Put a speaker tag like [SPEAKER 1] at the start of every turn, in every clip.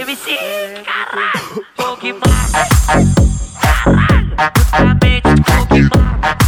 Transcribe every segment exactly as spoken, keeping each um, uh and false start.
[SPEAKER 1] M C, caralho, Coque Max, caralho, justamente Coque Max,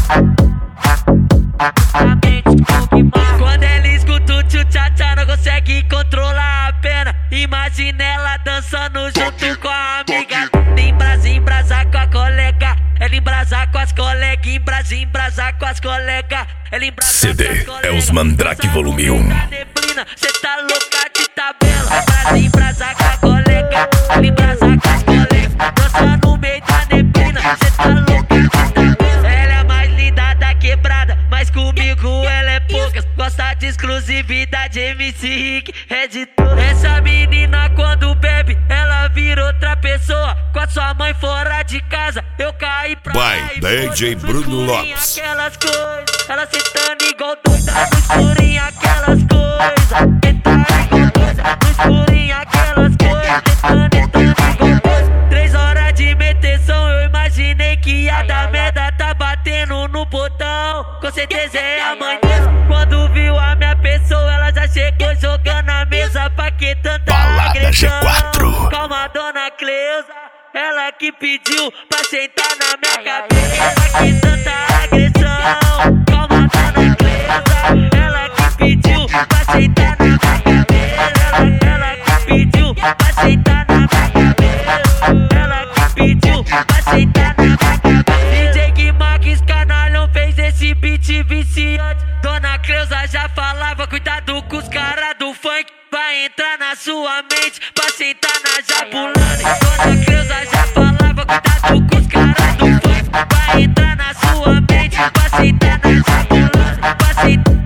[SPEAKER 1] justamente Coque Max. Quando ela escuta o tchu-tcha-tcha, não consegue controlar a pena. Imagina ela dançando junto com a amiga. Embrasa, embrasa com a colega. Ela embrasa com as colegas, embrasa, embrasa com as colegas. Ela embrasa
[SPEAKER 2] C D é os Mandrake Volume um.
[SPEAKER 1] Cê tá louca de tabela. Embrasa, embrasa com a colega. Ela embrasa com as colegas. Dança no meio da neblina. Cê tá louca de tabela. Ela é mais linda da quebrada, mas comigo ela é poucas. Gosta de exclusividade, M C Rick é de todas. Essa menina quando bebe, ela vira outra pessoa. Com a sua mãe fora de casa, eu caí pra
[SPEAKER 2] Vai, D J Bruno Lopes.
[SPEAKER 1] Aquelas coisas, ela sentando igual doida no escurinho, aquelas coisas. Sentando igual doida no escurinho, aquelas coisas. Sentando, sentando igual doida. Três horas de meteção, eu imaginei que ia dar merda. Tá batendo no botão, com certeza é a mãe dela. Quando viu a minha pessoa, ela já chegou jogando a mesa. Pra que tanta
[SPEAKER 2] Balada
[SPEAKER 1] agressão?
[SPEAKER 2] G quatro.
[SPEAKER 1] Calma, dona Cleusa, ela que pediu pra sentar na minha cabeça. Pra que tanta agressão? Calma, dona Cleusa, ela que pediu pra sentar na minha cabeça. Ela, ela que pediu pra sentar na minha cabeça. Ela que pediu pra sentar na minha cabeça. D J Guimax Canalhão fez esse beat viciante. Dona Cleusa já falava, cuidado com os caras do funk. Vai entrar na sua mente pra sentar na Jabulani. Dona Cleusa já falava, cuidado com os caras do funk. Vai entrar na sua mente pra sentar na Jabulani. Pra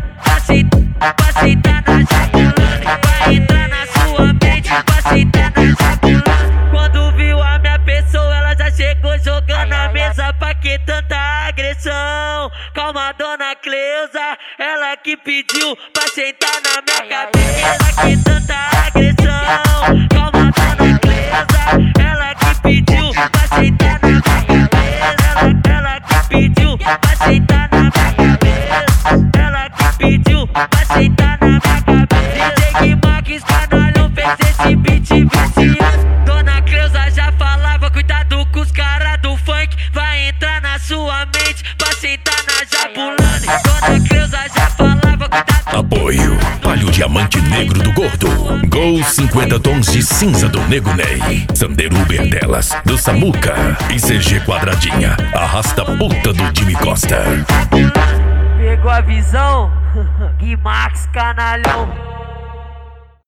[SPEAKER 1] sentar, pra sentar na Jabulani. Vai entrar na sua mente pra sentar na Jabulani. Quando viu a minha pessoa, ela já chegou jogando a mesa. Pra que tanta agressão? Calma, dona Cleusa, ela que pediu pra sentar na minha cabeça. Pra que tanta agressão? Calma, dona Cleusa, ela que pediu pra sentar na minha cabeça. Ela, ela que pediu pra sentar na minha cabeça. Ela que pediu pra sentar na minha cabeça. D J Guimax Canalhão fez esse beat viciante. Dona Cleusa já falava, cuidado com os caras do funk. Vai entrar na sua mente pra sentar na Jabulani. Dona Cleusa já falava, cuidado.
[SPEAKER 2] Apoio Palio Diamante Negro do Gordo, Gol cinquenta tons de cinza do Nego Ney, Sander Uber delas, do Samuca e C G Quadradinha, Arrasta Puta do Jimmy Costa.
[SPEAKER 1] Pegou a visão? Guimax Canalhão.